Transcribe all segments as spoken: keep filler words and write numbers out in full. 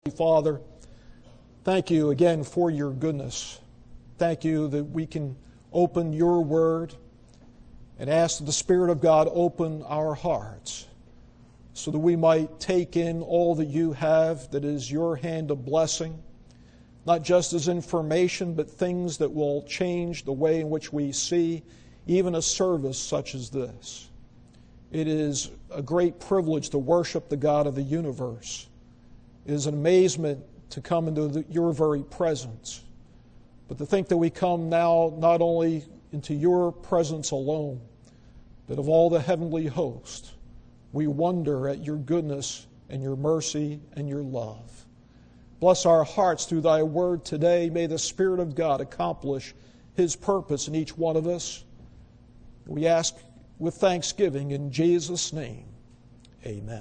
Father, thank you again for your goodness. Thank you that we can open your word and ask that the Spirit of God open our hearts so that we might take in all that you have that is your hand of blessing, not just as information, but things that will change the way in which we see even a service such as this. It is a great privilege to worship the God of the universe. It is an amazement to come into the, your very presence. But to think that we come now not only into your presence alone, but of all the heavenly host, we wonder at your goodness and your mercy and your love. Bless our hearts through thy word today. May the Spirit of God accomplish his purpose in each one of us. We ask with thanksgiving in Jesus' name. Amen.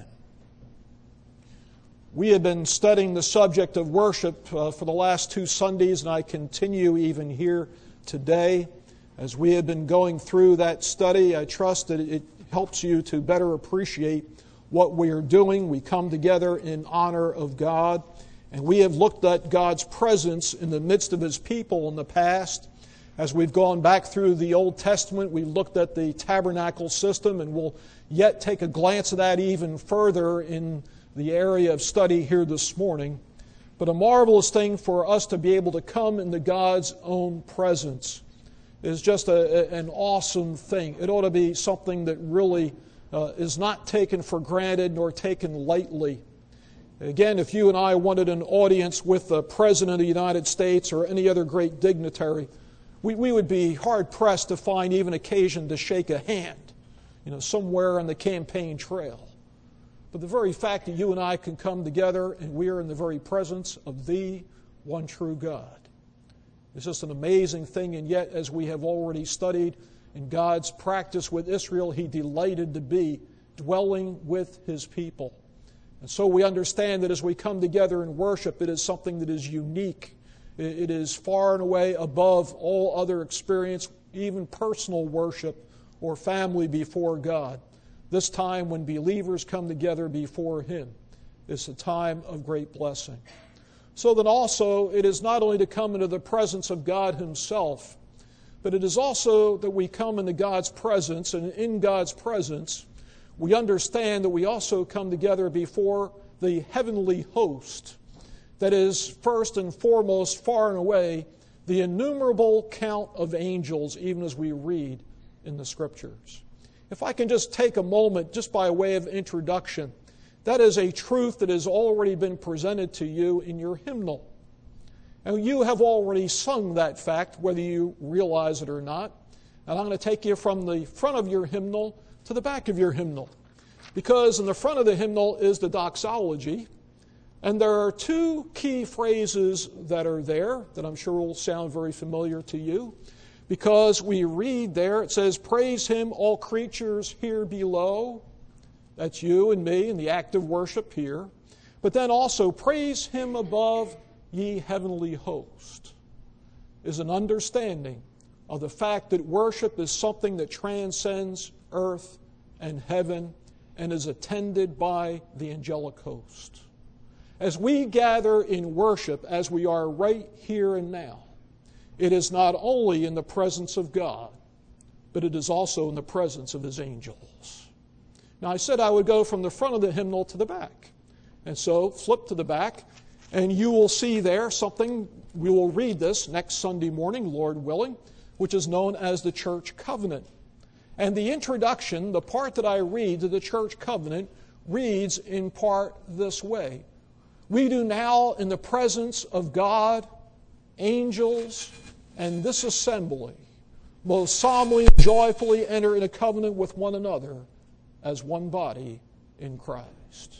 We have been studying the subject of worship uh, for the last two Sundays, and I continue even here today. As we have been going through that study, I trust that it helps you to better appreciate what we are doing. We come together in honor of God, and we have looked at God's presence in the midst of His people in the past. As we've gone back through the Old Testament, we've looked at the tabernacle system, and we'll yet take a glance at that even further in the area of study here this morning. But a marvelous thing for us to be able to come into God's own presence is just a, an awesome thing. It ought to be something that really uh, is not taken for granted nor taken lightly. Again, if you and I wanted an audience with the President of the United States or any other great dignitary, we, we would be hard-pressed to find even occasion to shake a hand, you know, somewhere on the campaign trail. But the very fact that you and I can come together and we are in the very presence of the one true God is just an amazing thing. And yet, as we have already studied in God's practice with Israel, He delighted to be dwelling with His people. And so we understand that as we come together in worship, it is something that is unique. It is far and away above all other experience, even personal worship or family before God. This time when believers come together before Him is a time of great blessing. So then also, it is not only to come into the presence of God Himself, but it is also that we come into God's presence, and in God's presence, we understand that we also come together before the heavenly host that is first and foremost, far and away, the innumerable count of angels, even as we read in the Scriptures. If I can just take a moment, just by way of introduction, that is a truth that has already been presented to you in your hymnal. And you have already sung that fact, whether you realize it or not. And I'm going to take you from the front of your hymnal to the back of your hymnal. Because in the front of the hymnal is the doxology. And there are two key phrases that are there that I'm sure will sound very familiar to you. Because we read there, it says, "Praise Him, all creatures here below." That's you and me in the act of worship here. But then also, "Praise Him above, ye heavenly host," is an understanding of the fact that worship is something that transcends earth and heaven and is attended by the angelic host. As we gather in worship, as we are right here and now, it is not only in the presence of God, but it is also in the presence of His angels. Now, I said I would go from the front of the hymnal to the back. And so, flip to the back, and you will see there something, we will read this next Sunday morning, Lord willing, which is known as the Church Covenant. And the introduction, the part that I read to the Church Covenant, reads in part this way. "We do now, in the presence of God, angels, and this assembly, most solemnly and joyfully enter in a covenant with one another as one body in Christ."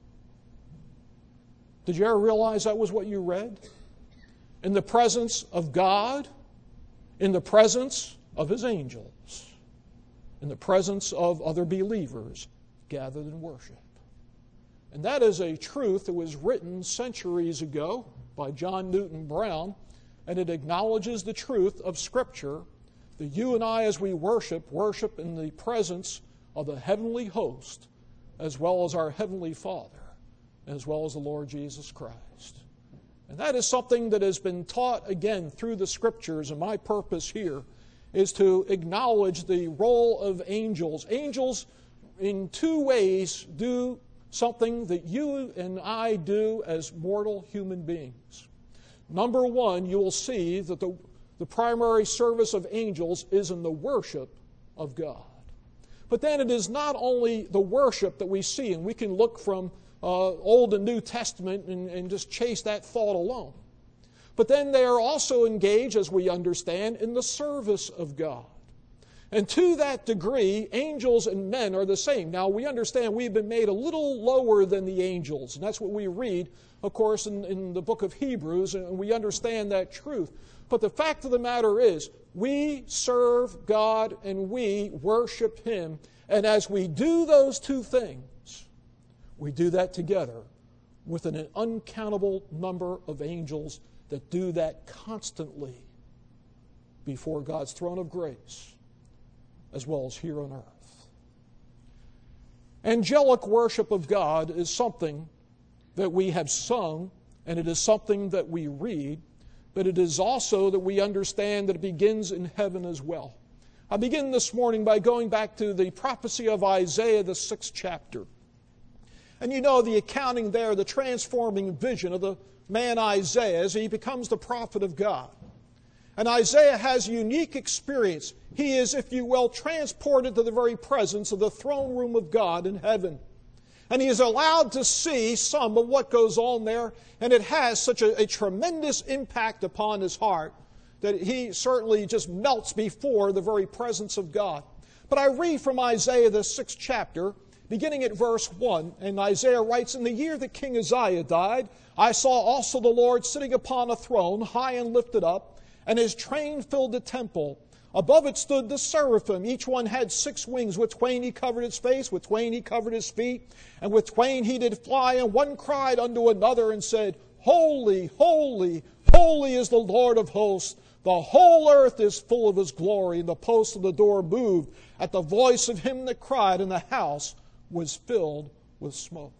Did you ever realize that was what you read? In the presence of God, in the presence of His angels, in the presence of other believers gathered in worship. And that is a truth that was written centuries ago by John Newton Brown, and it acknowledges the truth of Scripture that you and I, as we worship, worship in the presence of the heavenly host as well as our Heavenly Father. as well as the Lord Jesus Christ. And that is something that has been taught again through the Scriptures, and my purpose here is to acknowledge the role of angels. Angels, in two ways, do something that you and I do as mortal human beings. Number one, you will see that the, the primary service of angels is in the worship of God. But then it is not only the worship that we see, and we can look from uh, Old and New Testament and, and just chase that thought alone. But then they are also engaged, as we understand, in the service of God. And to that degree, angels and men are the same. Now, we understand we've been made a little lower than the angels, and that's what we read, of course, in, in the book of Hebrews, and we understand that truth. But the fact of the matter is, we serve God and we worship Him, and as we do those two things, we do that together with an uncountable number of angels that do that constantly before God's throne of grace, as well as here on earth. Angelic worship of God is something that we have sung, and it is something that we read, but it is also that we understand that it begins in heaven as well. I begin this morning by going back to the prophecy of Isaiah, the sixth chapter. And you know the accounting there, the transforming vision of the man Isaiah as he becomes the prophet of God. And Isaiah has a unique experience. He is, if you will, transported to the very presence of the throne room of God in heaven. And he is allowed to see some of what goes on there, and it has such a, a tremendous impact upon his heart that he certainly just melts before the very presence of God. But I read from Isaiah, the sixth chapter, beginning at verse one, and Isaiah writes, "In the year that King Uzziah died, I saw also the Lord sitting upon a throne, high and lifted up, and his train filled the temple. Above it stood the seraphim. Each one had six wings. With twain he covered his face, with twain he covered his feet, and with twain he did fly. And one cried unto another and said, Holy, holy, holy is the Lord of hosts. The whole earth is full of His glory. And the posts of the door moved at the voice of him that cried, and the house was filled with smoke."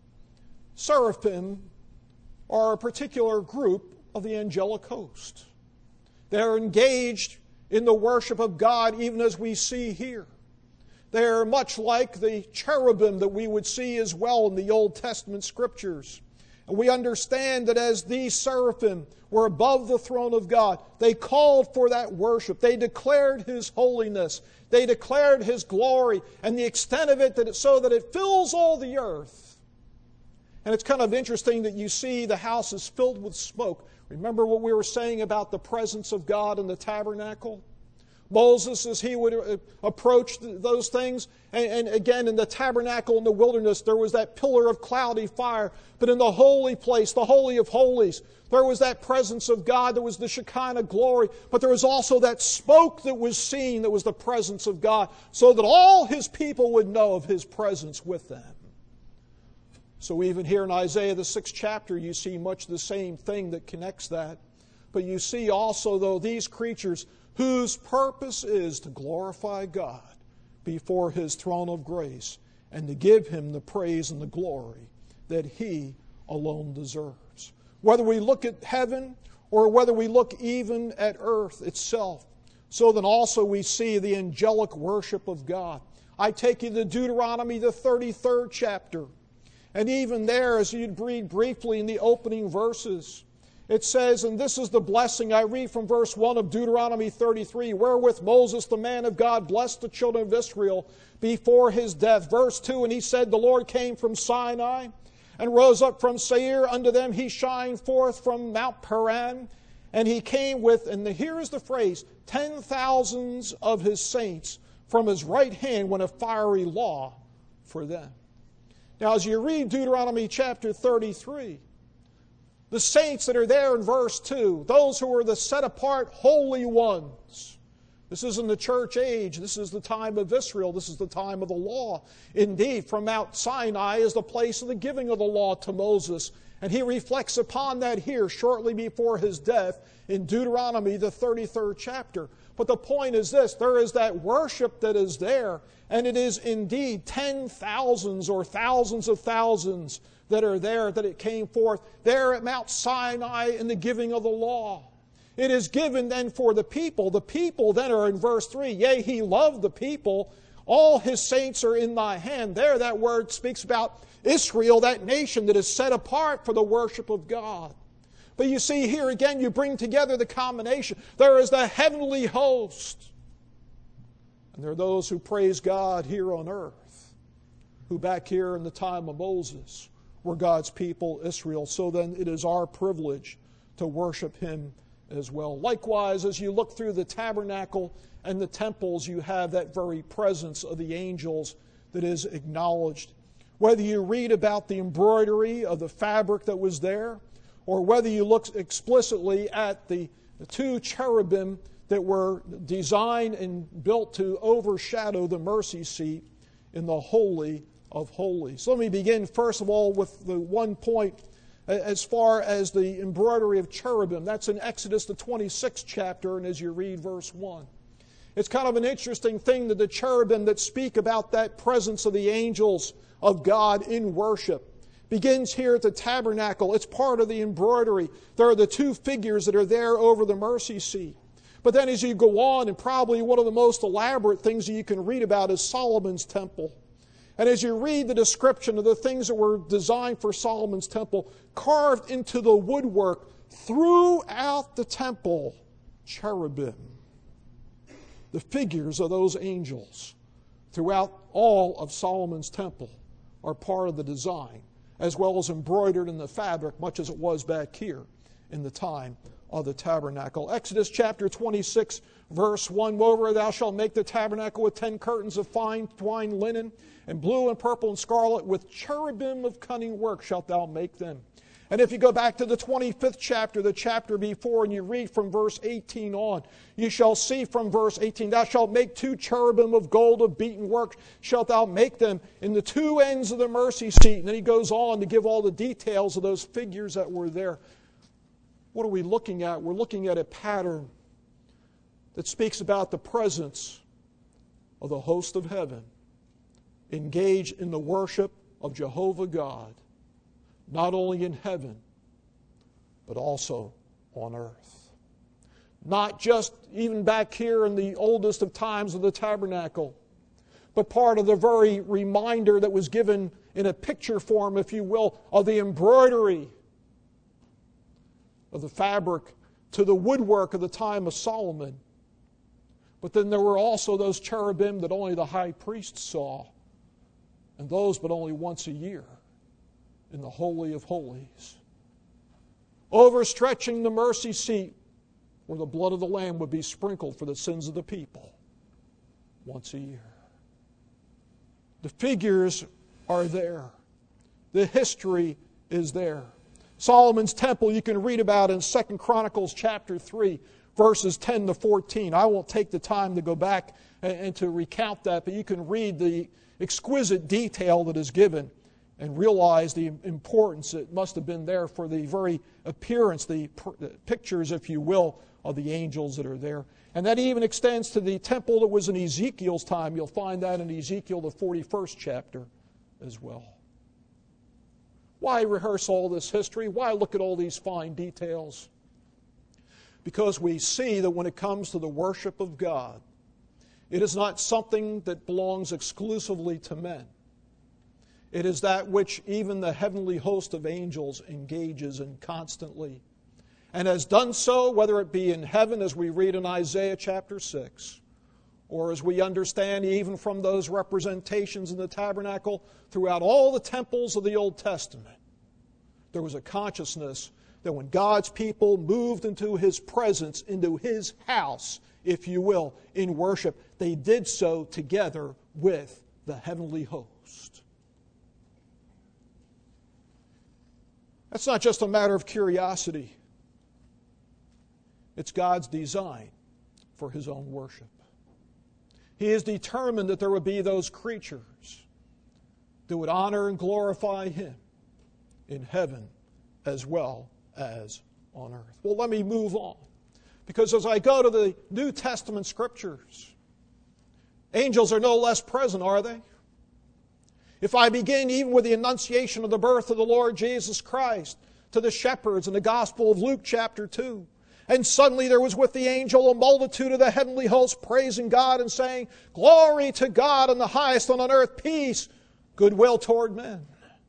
Seraphim are a particular group of the angelic host. They're engaged in the worship of God, even as we see here. They're much like the cherubim that we would see as well in the Old Testament Scriptures. And we understand that as these seraphim were above the throne of God, they called for that worship. They declared His holiness. They declared His glory and the extent of it, that it so that it fills all the earth. And it's kind of interesting that you see the house is filled with smoke. Remember what we were saying about the presence of God in the tabernacle? Moses, as he would approach those things, and, and again in the tabernacle in the wilderness, there was that pillar of cloudy fire. But in the holy place, the Holy of Holies, there was that presence of God, there was the Shekinah glory, but there was also that smoke that was seen, that was the presence of God, so that all His people would know of His presence with them. So even here in Isaiah, the sixth chapter, you see much the same thing that connects that. But you see also, though, these creatures whose purpose is to glorify God before His throne of grace and to give Him the praise and the glory that He alone deserves. Whether we look at heaven or whether we look even at earth itself, so then also we see the angelic worship of God. I take you to Deuteronomy, the thirty-third chapter. And even there, as you'd read briefly in the opening verses, it says, and this is the blessing, I read from verse one of Deuteronomy thirty-three, wherewith Moses, the man of God, blessed the children of Israel before his death. Verse two, and he said, the Lord came from Sinai and rose up from Seir. Unto them he shined forth from Mount Paran. And he came with, and here is the phrase, ten thousands of his saints from his right hand when a fiery law for them. Now, as you read Deuteronomy chapter thirty-three, the saints that are there in verse two, those who are the set-apart holy ones. This isn't the church age. This is the time of Israel. This is the time of the law. Indeed, from Mount Sinai is the place of the giving of the law to Moses. And he reflects upon that here shortly before his death in Deuteronomy, the thirty-third chapter. But the point is this, there is that worship that is there, and it is indeed ten thousands or thousands of thousands that are there, that it came forth there at Mount Sinai in the giving of the law. It is given then for the people. The people then are in verse three. Yea, he loved the people. All his saints are in thy hand. There that word speaks about Israel, that nation that is set apart for the worship of God. But you see here again, you bring together the combination. There is the heavenly host. And there are those who praise God here on earth, who back here in the time of Moses were God's people, Israel. So then it is our privilege to worship Him as well. Likewise, as you look through the tabernacle and the temples, you have that very presence of the angels that is acknowledged. Whether you read about the embroidery of the fabric that was there, or whether you look explicitly at the, the two cherubim that were designed and built to overshadow the mercy seat in the Holy of Holies. So let me begin first of all with the one point as far as the embroidery of cherubim. That's in Exodus the twenty-sixth chapter, and as you read verse one. It's kind of an interesting thing that the cherubim that speak about that presence of the angels of God in worship begins here at the tabernacle. It's part of the embroidery. There are the two figures that are there over the mercy seat. But then as you go on, and probably one of the most elaborate things that you can read about is Solomon's temple. And as you read the description of the things that were designed for Solomon's temple, carved into the woodwork throughout the temple, cherubim, the figures of those angels throughout all of Solomon's temple are part of the design, as well as embroidered in the fabric, much as it was back here in the time of the tabernacle. Exodus chapter twenty-six, verse one, moreover thou shalt make the tabernacle with ten curtains of fine twined linen, and blue and purple and scarlet, with cherubim of cunning work shalt thou make them. And if you go back to the twenty-fifth chapter, the chapter before, and you read from verse eighteen on, you shall see from verse eighteen, thou shalt make two cherubim of gold of beaten work, shalt thou make them in the two ends of the mercy seat. And then he goes on to give all the details of those figures that were there. What are we looking at? We're looking at a pattern that speaks about the presence of the host of heaven engaged in the worship of Jehovah God, not only in heaven, but also on earth. Not just even back here in the oldest of times of the tabernacle, but part of the very reminder that was given in a picture form, if you will, of the embroidery of the fabric to the woodwork of the time of Solomon. But then there were also those cherubim that only the high priest saw, and those but only once a year in the Holy of Holies, overstretching the mercy seat where the blood of the Lamb would be sprinkled for the sins of the people once a year. The figures are there. The history is there. Solomon's temple you can read about in Second Chronicles chapter three, verses ten to fourteen. I won't take the time to go back and, and to recount that, but you can read the exquisite detail that is given and realize the importance that must have been there for the very appearance, the pictures, if you will, of the angels that are there. And that even extends to the temple that was in Ezekiel's time. You'll find that in Ezekiel, the forty-first chapter as well. Why rehearse all this history? Why look at all these fine details? Because we see that when it comes to the worship of God, it is not something that belongs exclusively to men. It is that which even the heavenly host of angels engages in constantly, and has done so, whether it be in heaven, as we read in Isaiah chapter six, or as we understand even from those representations in the tabernacle throughout all the temples of the Old Testament. There was a consciousness that when God's people moved into His presence, into His house, if you will, in worship, they did so together with the heavenly host. That's not just a matter of curiosity. It's God's design for His own worship. He is determined that there would be those creatures that would honor and glorify Him in heaven as well as on earth. Well, let me move on. Because as I go to the New Testament Scriptures, angels are no less present, are they? If I begin even with the annunciation of the birth of the Lord Jesus Christ to the shepherds in the Gospel of Luke chapter two, and suddenly there was with the angel a multitude of the heavenly host praising God and saying, Glory to God in the highest, and on earth peace, goodwill toward men.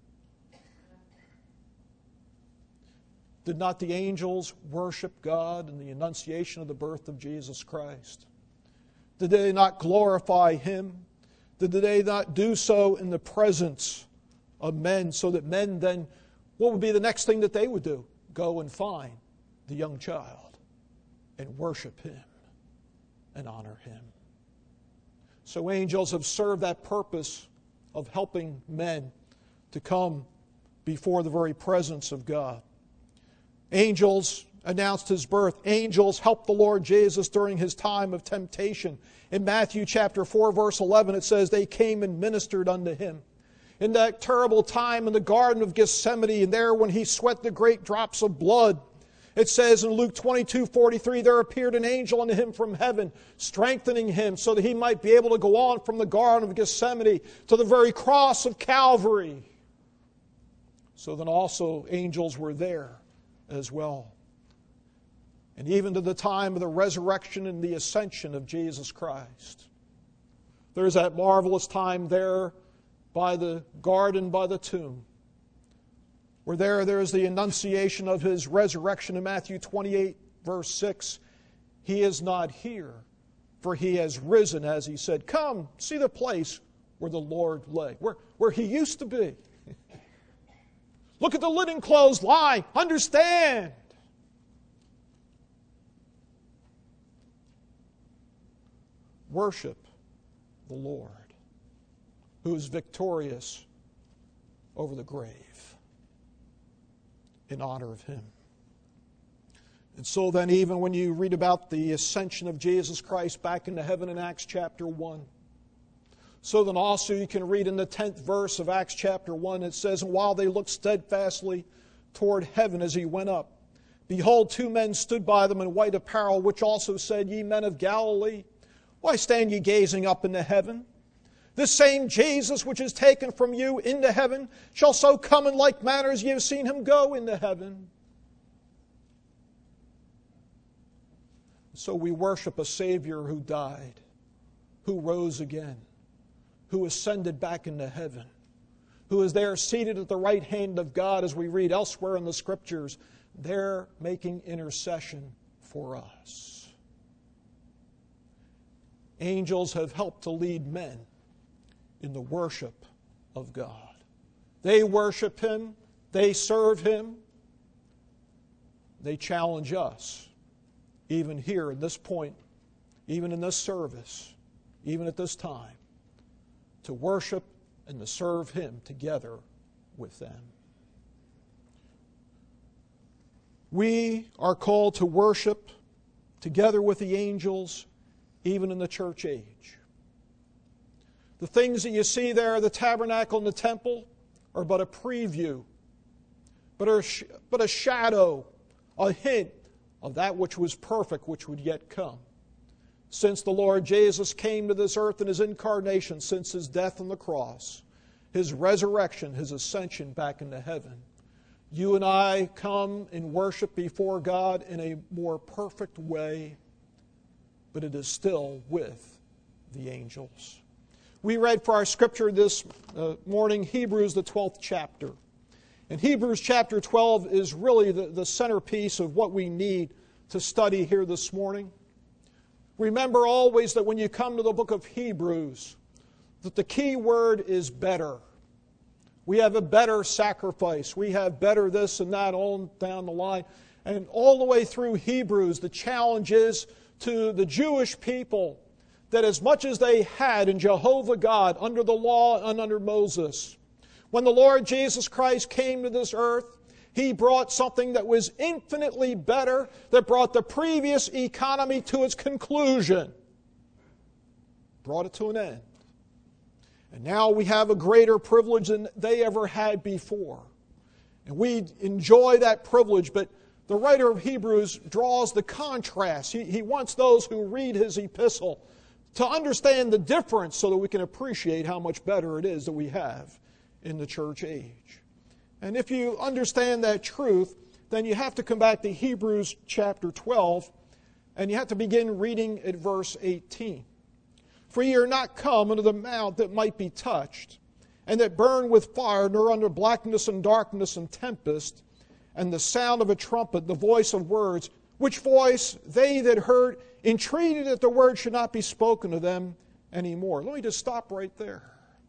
Did not the angels worship God in the annunciation of the birth of Jesus Christ? Did they not glorify Him? Did they not do so in the presence of men, so that men then, what would be the next thing that they would do? Go and find the young child and worship Him and honor Him. So angels have served that purpose of helping men to come before the very presence of God. Angels announced His birth. Angels helped the Lord Jesus during His time of temptation. In Matthew chapter four, verse eleven, it says, they came and ministered unto Him. In that terrible time in the Garden of Gethsemane, and there when He sweat the great drops of blood, it says in Luke twenty-two forty-three, there appeared an angel unto Him from heaven, strengthening Him so that He might be able to go on from the Garden of Gethsemane to the very cross of Calvary. So then also angels were there as well. And even to the time of the resurrection and the ascension of Jesus Christ. There's that marvelous time there by the garden, by the tomb, where there there's the annunciation of His resurrection in Matthew twenty-eight, verse six. He is not here, for He has risen, as He said. Come, see the place where the Lord lay, where, where He used to be. Look at the linen clothes lying. Understand. Worship the Lord, who is victorious over the grave, in honor of Him. And so then, even when you read about the ascension of Jesus Christ back into heaven in Acts chapter one, so then also you can read in the tenth verse of Acts chapter one, it says, and while they looked steadfastly toward heaven as He went up, behold, two men stood by them in white apparel, which also said, Ye men of Galilee, why stand ye gazing up into heaven? This same Jesus which is taken from you into heaven shall so come in like manner as ye have seen Him go into heaven. So we worship a Savior who died, who rose again, who ascended back into heaven, who is there seated at the right hand of God, as we read elsewhere in the Scriptures, there making intercession for us. Angels have helped to lead men in the worship of God. They worship Him, they serve Him, they challenge us, even here at this point, even in this service, even at this time, to worship and to serve Him together with them. We are called to worship together with the angels, even in the church age. The things that you see there, the tabernacle and the temple, are but a preview, but a, but a shadow, a hint of that which was perfect, which would yet come. Since the Lord Jesus came to this earth in His incarnation, since His death on the cross, His resurrection, His ascension back into heaven, you and I come and worship before God in a more perfect way, but it is still with the angels. We read for our scripture this uh, morning Hebrews, the twelfth chapter. And Hebrews chapter twelve is really the, the centerpiece of what we need to study here this morning. Remember always that when you come to the book of Hebrews, that the key word is better. We have a better sacrifice. We have better this and that on down the line. And all the way through Hebrews, the challenge is to the Jewish people that as much as they had in Jehovah God under the law and under Moses, when the Lord Jesus Christ came to this earth, He brought something that was infinitely better, that brought the previous economy to its conclusion, brought it to an end. And now we have a greater privilege than they ever had before. And we enjoy that privilege, but the writer of Hebrews draws the contrast. He, he wants those who read his epistle to understand the difference so that we can appreciate how much better it is that we have in the church age. And if you understand that truth, then you have to come back to Hebrews chapter twelve, and you have to begin reading at verse eighteen. For ye are not come unto the mount that might be touched, and that burn with fire, nor under blackness and darkness and tempest, and the sound of a trumpet, the voice of words, which voice they that heard entreated that the word should not be spoken to them anymore. Let me just stop right there.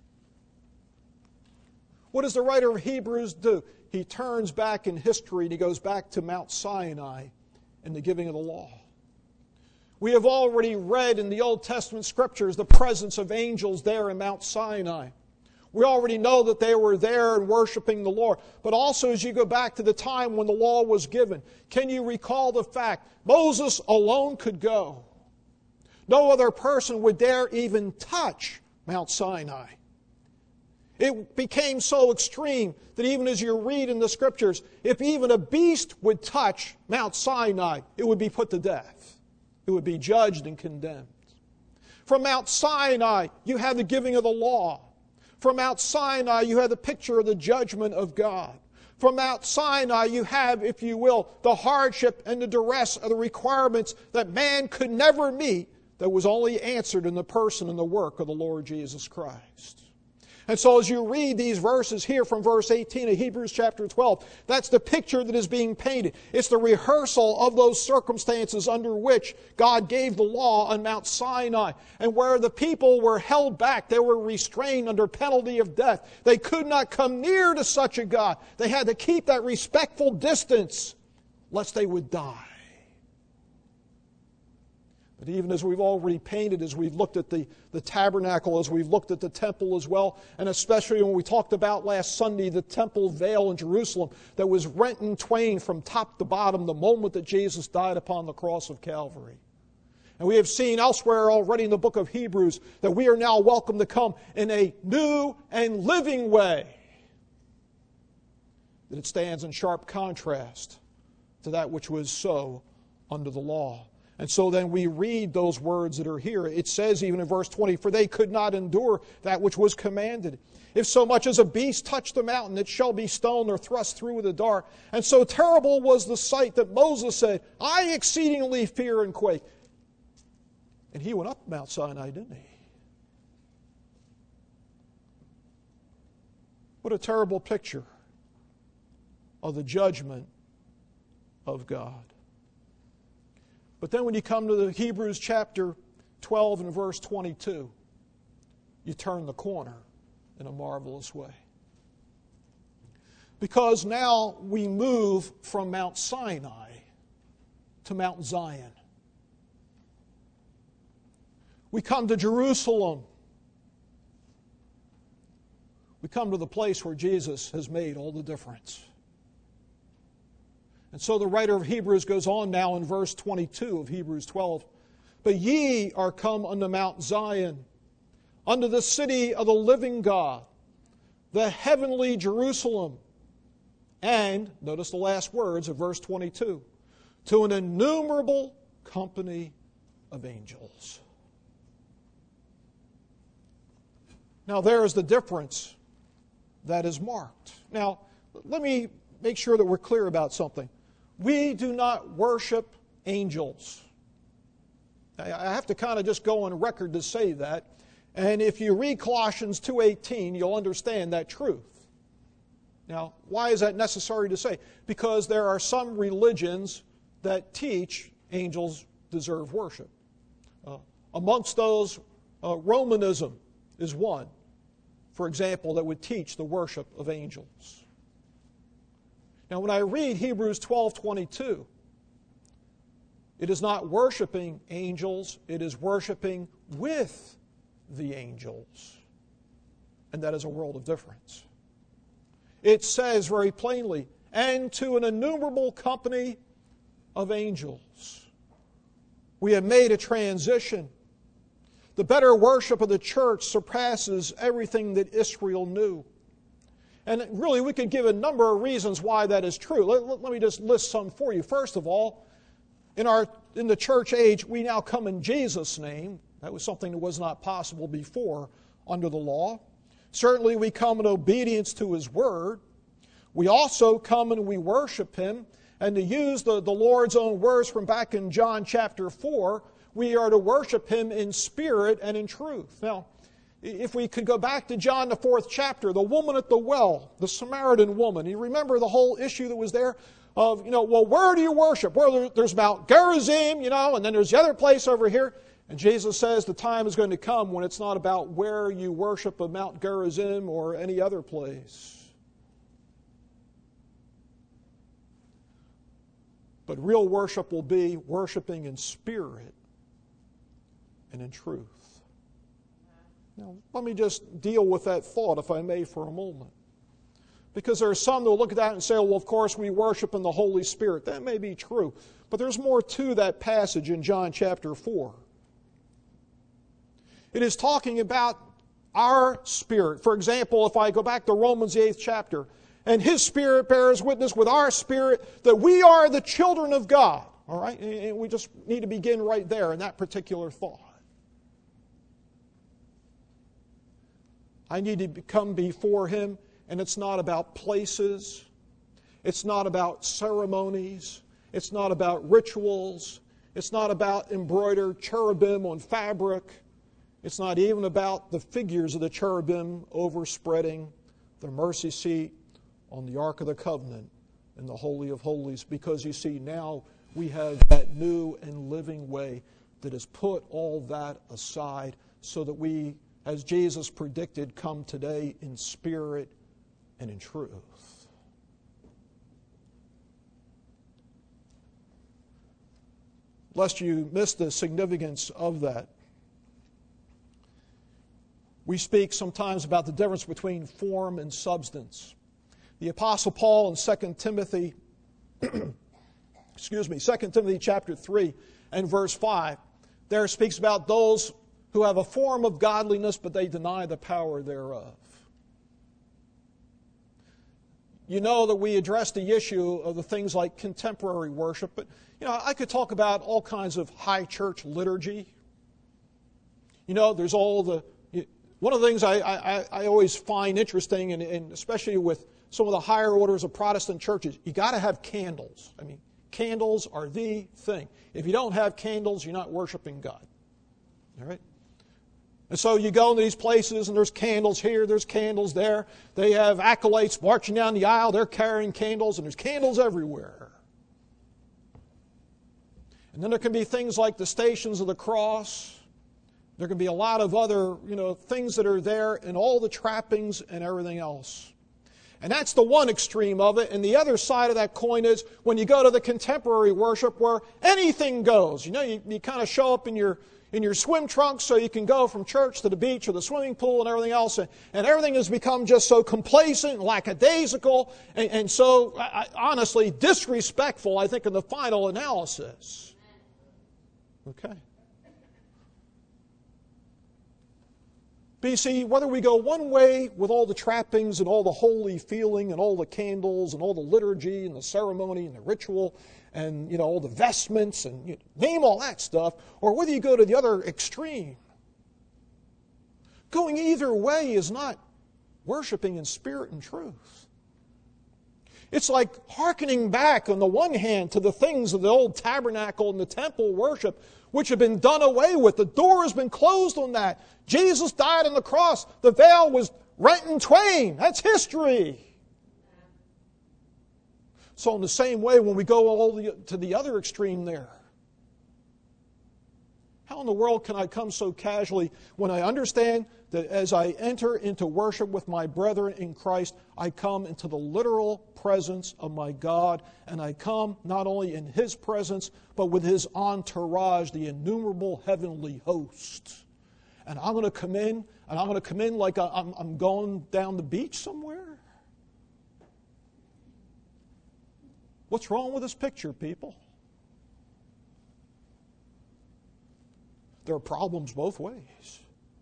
What does the writer of Hebrews do? He turns back in history and he goes back to Mount Sinai and the giving of the law. We have already read in the Old Testament Scriptures the presence of angels there in Mount Sinai. We already know that they were there and worshiping the Lord. But also as you go back to the time when the law was given, can you recall the fact Moses alone could go? No other person would dare even touch Mount Sinai. It became so extreme that even as you read in the Scriptures, if even a beast would touch Mount Sinai, it would be put to death. It would be judged and condemned. From Mount Sinai, you have the giving of the law. From Mount Sinai, you have the picture of the judgment of God. From Mount Sinai, you have, if you will, the hardship and the duress of the requirements that man could never meet that was only answered in the person and the work of the Lord Jesus Christ. And so as you read these verses here from verse eighteen of Hebrews chapter twelve, that's the picture that is being painted. It's the rehearsal of those circumstances under which God gave the law on Mount Sinai, and where the people were held back. They were restrained under penalty of death. They could not come near to such a God. They had to keep that respectful distance lest they would die. But even as we've already painted, as we've looked at the, the tabernacle, as we've looked at the temple as well, and especially when we talked about last Sunday the temple veil in Jerusalem that was rent in twain from top to bottom the moment that Jesus died upon the cross of Calvary. And we have seen elsewhere already in the book of Hebrews that we are now welcome to come in a new and living way. That it stands in sharp contrast to that which was so under the law. And so then we read those words that are here. It says even in verse twenty, for they could not endure that which was commanded. If so much as a beast touch the mountain, it shall be stoned or thrust through with a dart. And so terrible was the sight that Moses said, I exceedingly fear and quake. And he went up Mount Sinai, didn't he? What a terrible picture of the judgment of God. But then when you come to the Hebrews chapter twelve and verse twenty-two, you turn the corner in a marvelous way. Because now we move from Mount Sinai to Mount Zion. We come to Jerusalem. We come to the place where Jesus has made all the difference. And so the writer of Hebrews goes on now in verse twenty-two of Hebrews twelve. But ye are come unto Mount Zion, unto the city of the living God, the heavenly Jerusalem, and, notice the last words of verse twenty-two, to an innumerable company of angels. Now there is the difference that is marked. Now, let me make sure that we're clear about something. We do not worship angels. I have to kind of just go on record to say that. And if you read Colossians two eighteen, you'll understand that truth. Now, why is that necessary to say? Because there are some religions that teach angels deserve worship. Uh, amongst those, uh, Romanism is one, for example, that would teach the worship of angels. Now, when I read Hebrews twelve twenty-two, it is not worshiping angels, it is worshiping with the angels. And that is a world of difference. It says very plainly, and to an innumerable company of angels. We have made a transition. The better worship of the church surpasses everything that Israel knew. And really, we could give a number of reasons why that is true. Let, let, let me just list some for you. First of all, in, our, in the church age, we now come in Jesus' name. That was something that was not possible before under the law. Certainly we come in obedience to His Word. We also come and we worship Him. And to use the, the Lord's own words from back in John chapter four, we are to worship Him in spirit and in truth. Now, if we could go back to John the fourth chapter, the woman at the well, the Samaritan woman, you remember the whole issue that was there of, you know, well, where do you worship? Well, there's Mount Gerizim, you know, and then there's the other place over here. And Jesus says the time is going to come when it's not about where you worship at Mount Gerizim or any other place. But real worship will be worshiping in spirit and in truth. Now, let me just deal with that thought, if I may, for a moment. Because there are some that will look at that and say, well, of course, we worship in the Holy Spirit. That may be true. But there's more to that passage in John chapter four. It is talking about our spirit. For example, if I go back to Romans the eighth chapter, and His Spirit bears witness with our spirit that we are the children of God. All right? And we just need to begin right there in that particular thought. I need to come before Him, and it's not about places. It's not about ceremonies. It's not about rituals. It's not about embroidered cherubim on fabric. It's not even about the figures of the cherubim overspreading the mercy seat on the Ark of the Covenant in the Holy of Holies. Because you see, now we have that new and living way that has put all that aside so that we, as Jesus predicted, come today in spirit and in truth. Lest you miss the significance of that, we speak sometimes about the difference between form and substance. The Apostle Paul in Second Timothy, excuse me, Second Timothy chapter three and verse five, there speaks about those who have a form of godliness, but they deny the power thereof. You know that we address the issue of the things like contemporary worship, but you know, I could talk about all kinds of high church liturgy. You know, there's all the, one of the things I, I, I always find interesting, and, and especially with some of the higher orders of Protestant churches, you got to have candles. I mean, candles are the thing. If you don't have candles, you're not worshiping God. All right? And so you go into these places and there's candles here, there's candles there. They have acolytes marching down the aisle, they're carrying candles, and there's candles everywhere. And then there can be things like the Stations of the Cross. There can be a lot of other, you know, things that are there, and all the trappings and everything else. And that's the one extreme of it. And the other side of that coin is when you go to the contemporary worship where anything goes. You know, you, you kind of show up in your in your swim trunks so you can go from church to the beach or the swimming pool and everything else. And, and everything has become just so complacent and lackadaisical and, and so, I, honestly, disrespectful, I think, in the final analysis. Okay. But you see, whether we go one way with all the trappings and all the holy feeling and all the candles and all the liturgy and the ceremony and the ritual and, you know, all the vestments and you know, name all that stuff, or whether you go to the other extreme, going either way is not worshiping in spirit and truth. It's like hearkening back on the one hand to the things of the old tabernacle and the temple worship, which have been done away with. The door has been closed on that. Jesus died on the cross. The veil was rent in twain. That's history. So in the same way, when we go all the, to the other extreme there, how in the world can I come so casually when I understand that as I enter into worship with my brethren in Christ, I come into the literal presence of my God, and I come not only in His presence, but with His entourage, the innumerable heavenly host. And I'm going to come in, and I'm going to come in like I'm, I'm going down the beach somewhere? What's wrong with this picture, people? There are problems both ways.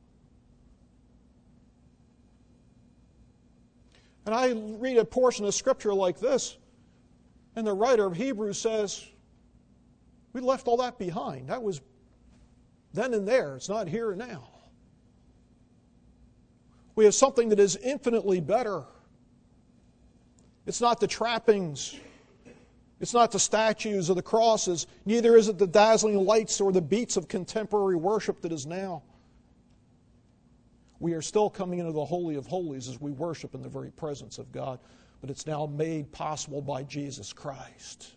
And I read a portion of Scripture like this, and the writer of Hebrews says, we left all that behind. That was then and there. It's not here and now. We have something that is infinitely better. It's not the trappings. It's not the statues or the crosses. Neither is it the dazzling lights or the beats of contemporary worship that is now. We are still coming into the Holy of Holies as we worship in the very presence of God, but it's now made possible by Jesus Christ.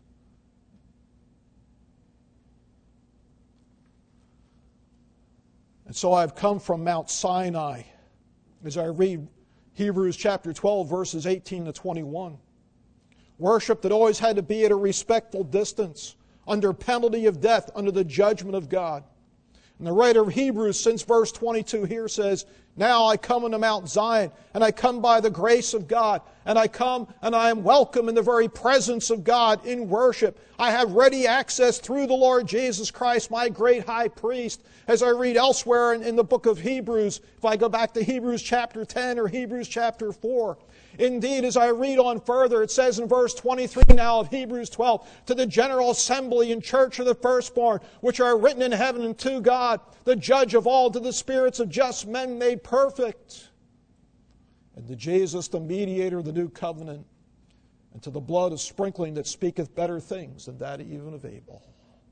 And so I've come from Mount Sinai as I read Hebrews chapter twelve, verses eighteen to twenty-one. Worship that always had to be at a respectful distance, under penalty of death, under the judgment of God. And the writer of Hebrews, since verse twenty-two here, says, "Now I come unto Mount Zion, and I come by the grace of God, and I come and I am welcome in the very presence of God in worship. I have ready access through the Lord Jesus Christ, my great high priest." As I read elsewhere in, in the book of Hebrews, if I go back to Hebrews chapter ten or Hebrews chapter four, indeed, as I read on further, it says in verse twenty-three now of Hebrews twelve, "To the general assembly and church of the firstborn, which are written in heaven, and to God, the judge of all, to the spirits of just men made perfect, and to Jesus, the mediator of the new covenant, and to the blood of sprinkling that speaketh better things than that even of Abel."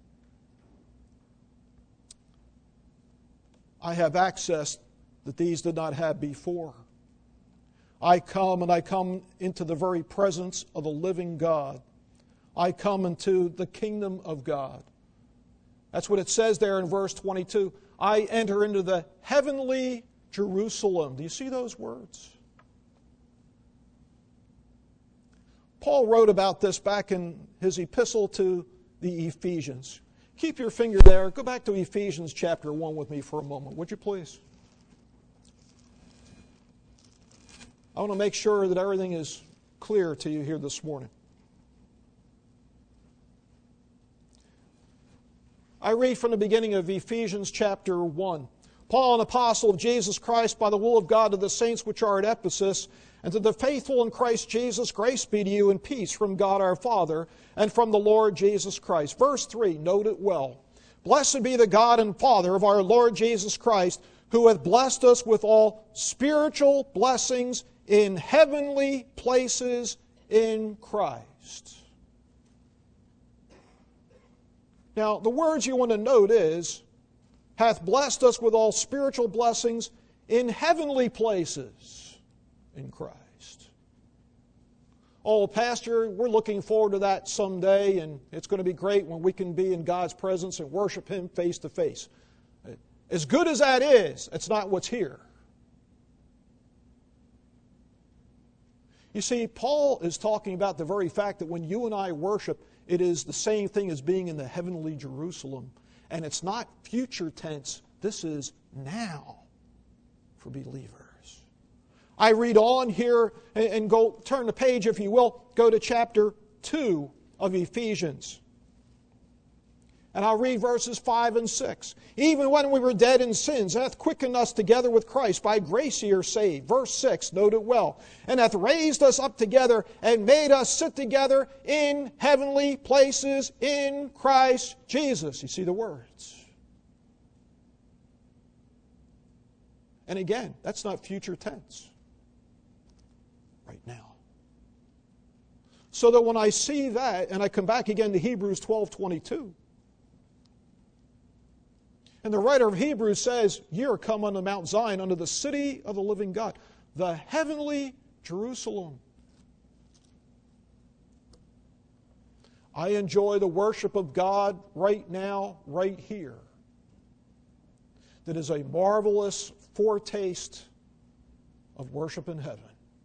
I have access that these did not have before. I come and I come into the very presence of the living God. I come into the kingdom of God. That's what it says there in verse twenty-two. I enter into the heavenly Jerusalem. Do you see those words? Paul wrote about this back in his epistle to the Ephesians. Keep your finger there. Go back to Ephesians chapter one with me for a moment, would you please? I want to make sure that everything is clear to you here this morning. I read from the beginning of Ephesians chapter one. "Paul, an apostle of Jesus Christ, by the will of God, to the saints which are at Ephesus, and to the faithful in Christ Jesus, grace be to you and peace from God our Father and from the Lord Jesus Christ." Verse three, note it well. "Blessed be the God and Father of our Lord Jesus Christ, who hath blessed us with all spiritual blessings in heavenly places in Christ." Now, the words you want to note is, hath blessed us with all spiritual blessings in heavenly places in Christ. Oh, Pastor, we're looking forward to that someday, and it's going to be great when we can be in God's presence and worship Him face to face. As good as that is, it's not what's here. You see, Paul is talking about the very fact that when you and I worship, it is the same thing as being in the heavenly Jerusalem. And it's not future tense. This is now for believers. I read on here and go turn the page, if you will. Go to chapter two of Ephesians. And I'll read verses five and six. "Even when we were dead in sins, hath quickened us together with Christ. By grace ye are saved." Verse six, note it well. "And hath raised us up together and made us sit together in heavenly places in Christ Jesus." You see the words. And again, that's not future tense. Right now. So that when I see that, and I come back again to Hebrews twelve twenty-two, and the writer of Hebrews says, "Ye are come unto Mount Zion, unto the city of the living God, the heavenly Jerusalem." I enjoy the worship of God right now, right here. That is a marvelous foretaste of worship in heaven.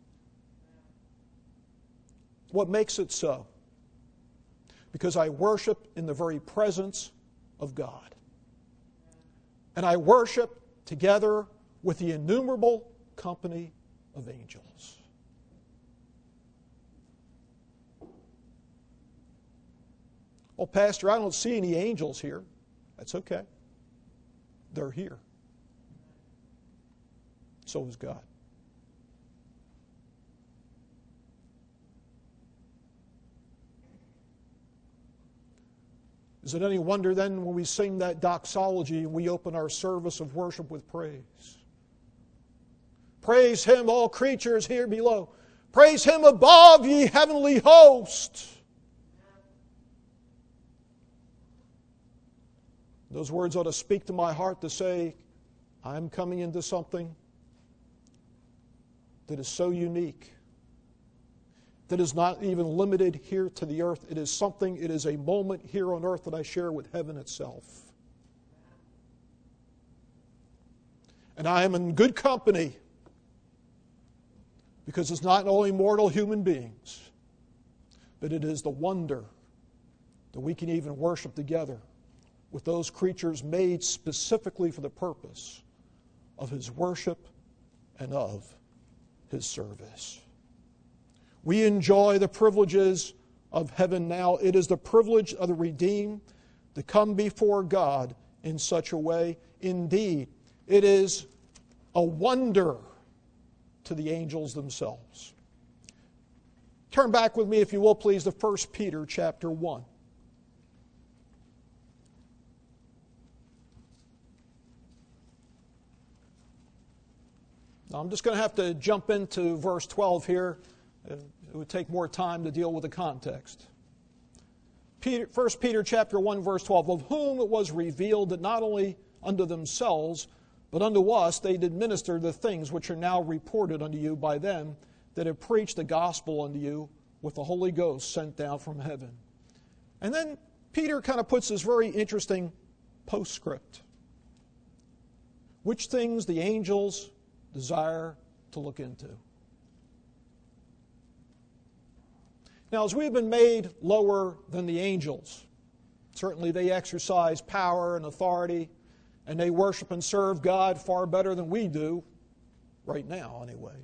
What makes it so? Because I worship in the very presence of God. And I worship together with the innumerable company of angels. Well, Pastor, I don't see any angels here. That's okay. They're here. So is God. Is it any wonder then when we sing that doxology and we open our service of worship with praise? Praise Him, all creatures here below. Praise Him above, ye heavenly host. Those words ought to speak to my heart to say, I'm coming into something that is so unique, that is not even limited here to the earth. It is something, it is a moment here on earth that I share with heaven itself. And I am in good company, because it's not only mortal human beings, but it is the wonder that we can even worship together with those creatures made specifically for the purpose of His worship and of His service. We enjoy the privileges of heaven now. It is the privilege of the redeemed to come before God in such a way. Indeed, it is a wonder to the angels themselves. Turn back with me, if you will, please, to First Peter chapter one. Now, I'm just going to have to jump into verse twelve here. It would take more time to deal with the context. Peter, First Peter chapter one, verse twelve, of whom it was revealed that not only unto themselves, but unto us they did minister the things which are now reported unto you by them that have preached the gospel unto you with the Holy Ghost sent down from heaven. And then Peter kind of puts this very interesting postscript. Which things the angels desire to look into. Now, as we've been made lower than the angels, certainly they exercise power and authority, and they worship and serve God far better than we do, right now anyway.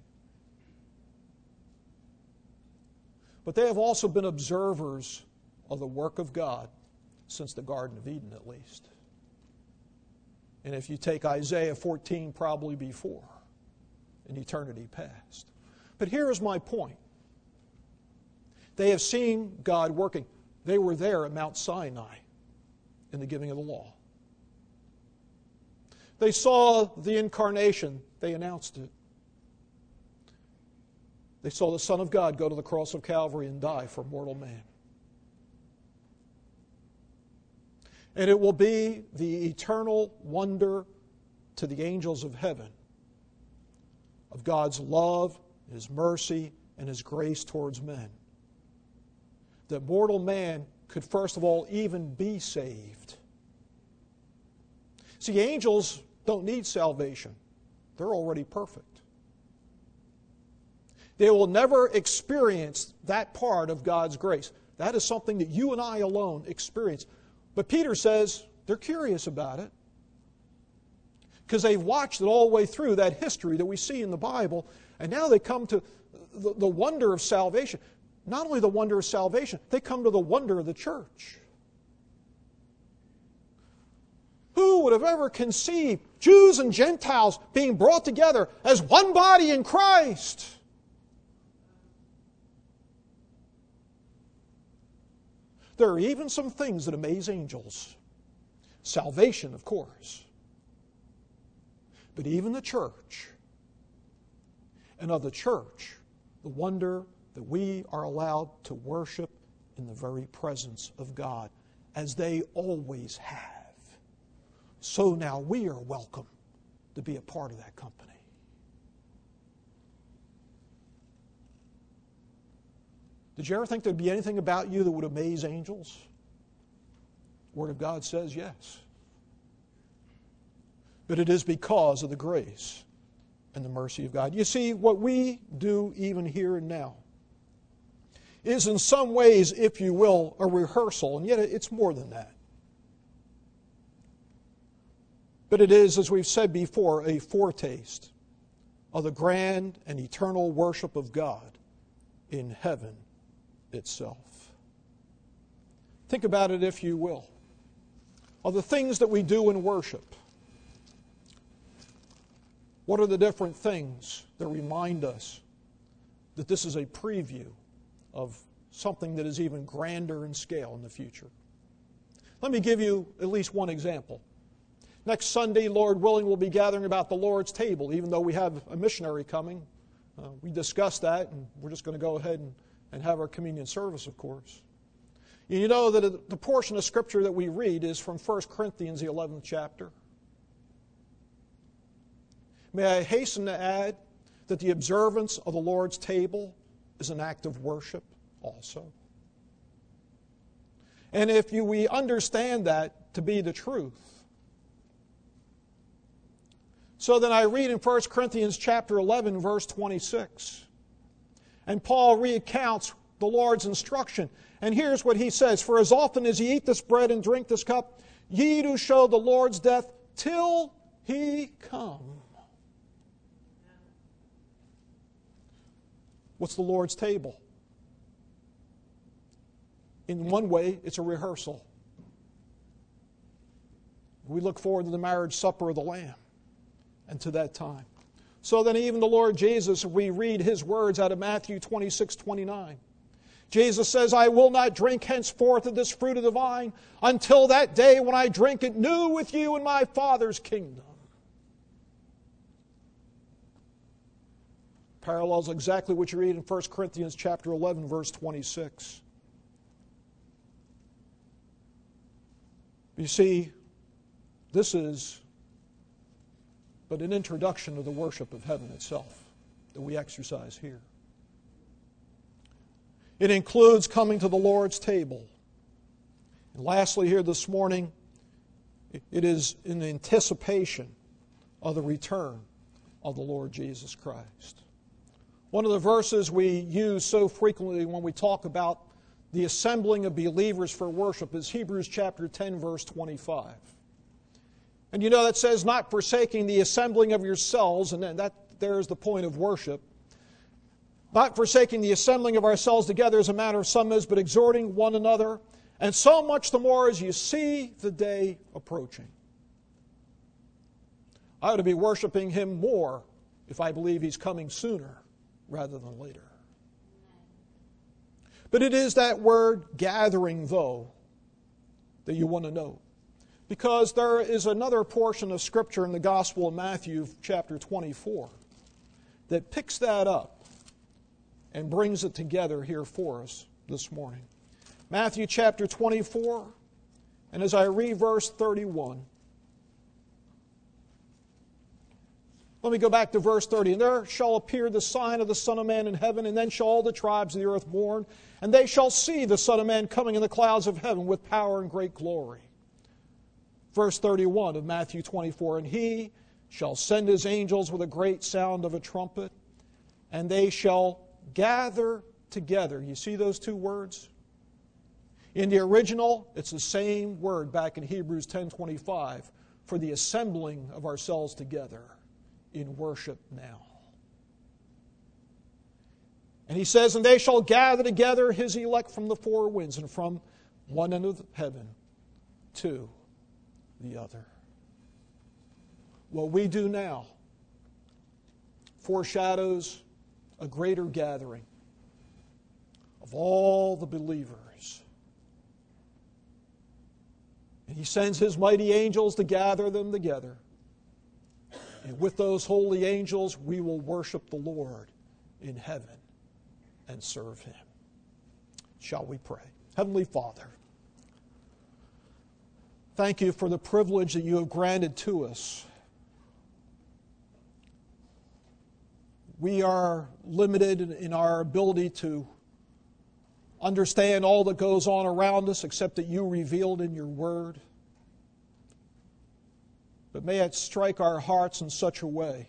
But they have also been observers of the work of God since the Garden of Eden, at least. And if you take Isaiah fourteen, probably before, in eternity past. But here is my point. They have seen God working. They were there at Mount Sinai in the giving of the law. They saw the incarnation. They announced it. They saw the Son of God go to the cross of Calvary and die for mortal man. And it will be the eternal wonder to the angels of heaven of God's love, His mercy, and His grace towards men. That mortal man could first of all even be saved. See, angels don't need salvation. They're already perfect. They will never experience that part of God's grace. That is something that you and I alone experience. But Peter says they're curious about it, because they've watched it all the way through, that history that we see in the Bible, and now they come to the, the wonder of salvation. Not only the wonder of salvation, they come to the wonder of the church. Who would have ever conceived Jews and Gentiles being brought together as one body in Christ? There are even some things that amaze angels. Salvation, of course. But even the church, and of the church, the wonder that we are allowed to worship in the very presence of God, as they always have. So now we are welcome to be a part of that company. Did you ever think there'd be anything about you that would amaze angels? The Word of God says yes. But it is because of the grace and the mercy of God. You see, what we do even here and now is in some ways, if you will, a rehearsal, and yet it's more than that. But it is, as we've said before, a foretaste of the grand and eternal worship of God in heaven itself. Think about it, if you will, of the things that we do in worship. What are the different things that remind us that this is a preview of something that is even grander in scale in the future? Let me give you at least one example. Next Sunday, Lord willing, we'll be gathering about the Lord's table, even though we have a missionary coming. Uh, we discussed that, and we're just going to go ahead and, and have our communion service, of course. You know that the portion of Scripture that we read is from First Corinthians, the eleventh chapter. May I hasten to add that the observance of the Lord's table is an act of worship also. And if you, we understand that to be the truth, so then I read in First Corinthians chapter eleven, verse twenty-six, and Paul recounts the Lord's instruction. And here's what he says, "For as often as ye eat this bread and drink this cup, ye do show the Lord's death till He come." What's the Lord's table? In one way, it's a rehearsal. We look forward to the marriage supper of the Lamb and to that time. So then even the Lord Jesus, we read His words out of Matthew twenty-six, twenty-nine. Jesus says, "I will not drink henceforth of this fruit of the vine until that day when I drink it new with you in my Father's kingdom." Parallels exactly what you read in First Corinthians chapter eleven, verse twenty-six. You see, this is but an introduction to the worship of heaven itself that we exercise here. It includes coming to the Lord's table. And lastly here this morning, it is in anticipation of the return of the Lord Jesus Christ. One of the verses we use so frequently when we talk about the assembling of believers for worship is Hebrews chapter ten, verse twenty-five. And you know that says, "Not forsaking the assembling of yourselves," and that there's the point of worship. "Not forsaking the assembling of ourselves together as a matter of some is, but exhorting one another, and so much the more as you see the day approaching." I ought to be worshiping Him more if I believe He's coming sooner rather than later. But it is that word gathering, though, that you want to know. Because there is another portion of Scripture in the Gospel of Matthew, chapter twenty-four, that picks that up and brings it together here for us this morning. Matthew chapter twenty-four, and as I read verse thirty-one, let me go back to verse thirty. "And there shall appear the sign of the Son of Man in heaven, and then shall all the tribes of the earth mourn, and they shall see the Son of Man coming in the clouds of heaven with power and great glory." Verse thirty-one of Matthew twenty-four, "And He shall send His angels with a great sound of a trumpet, and they shall gather together." You see those two words? In the original, it's the same word back in Hebrews ten twenty-five for the assembling of ourselves together in worship now. And he says, "And they shall gather together His elect from the four winds, and from one end of heaven to the other." What we do now foreshadows a greater gathering of all the believers. And He sends His mighty angels to gather them together. And with those holy angels, we will worship the Lord in heaven and serve Him. Shall we pray? Heavenly Father, thank You for the privilege that You have granted to us. We are limited in our ability to understand all that goes on around us except that You revealed in Your Word. But may it strike our hearts in such a way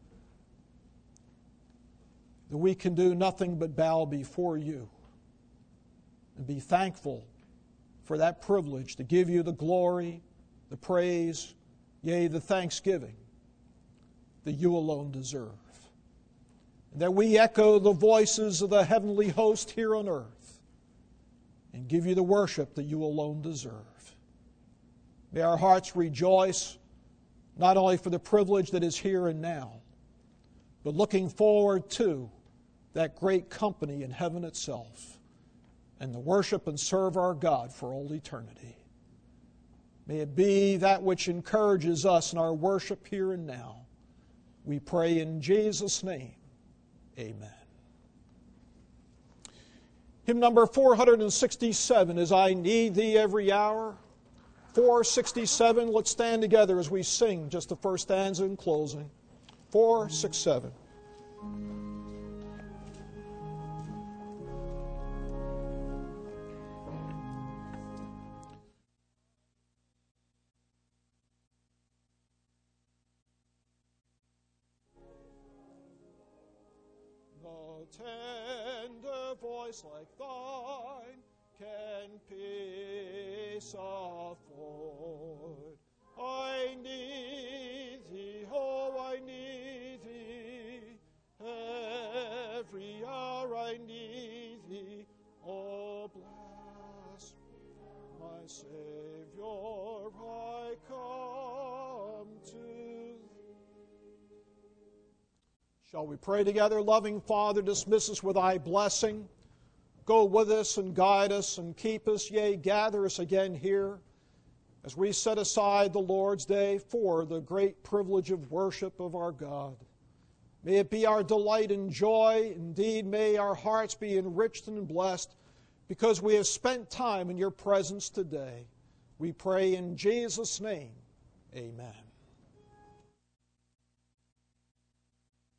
that we can do nothing but bow before You and be thankful for that privilege to give You the glory, the praise, yea, the thanksgiving that You alone deserve. And that we echo the voices of the heavenly host here on earth and give You the worship that You alone deserve. May our hearts rejoice not only for the privilege that is here and now, but looking forward to that great company in heaven itself and to worship and serve our God for all eternity. May it be that which encourages us in our worship here and now. We pray in Jesus' name. Amen. Hymn number four sixty-seven is I Need Thee Every Hour. four sixty-seven, let's stand together as we sing just the first stanza in closing. four sixty-seven. No tender voice like thine can peace afford. I need thee, oh, I need thee. Every hour I need thee. Oh, bless me, my Savior, I come to thee. Shall we pray together? Loving Father, dismiss us with thy blessing. Go with us and guide us and keep us, yea, gather us again here as we set aside the Lord's Day for the great privilege of worship of our God. May it be our delight and joy. Indeed, may our hearts be enriched and blessed because we have spent time in your presence today. We pray in Jesus' name. Amen.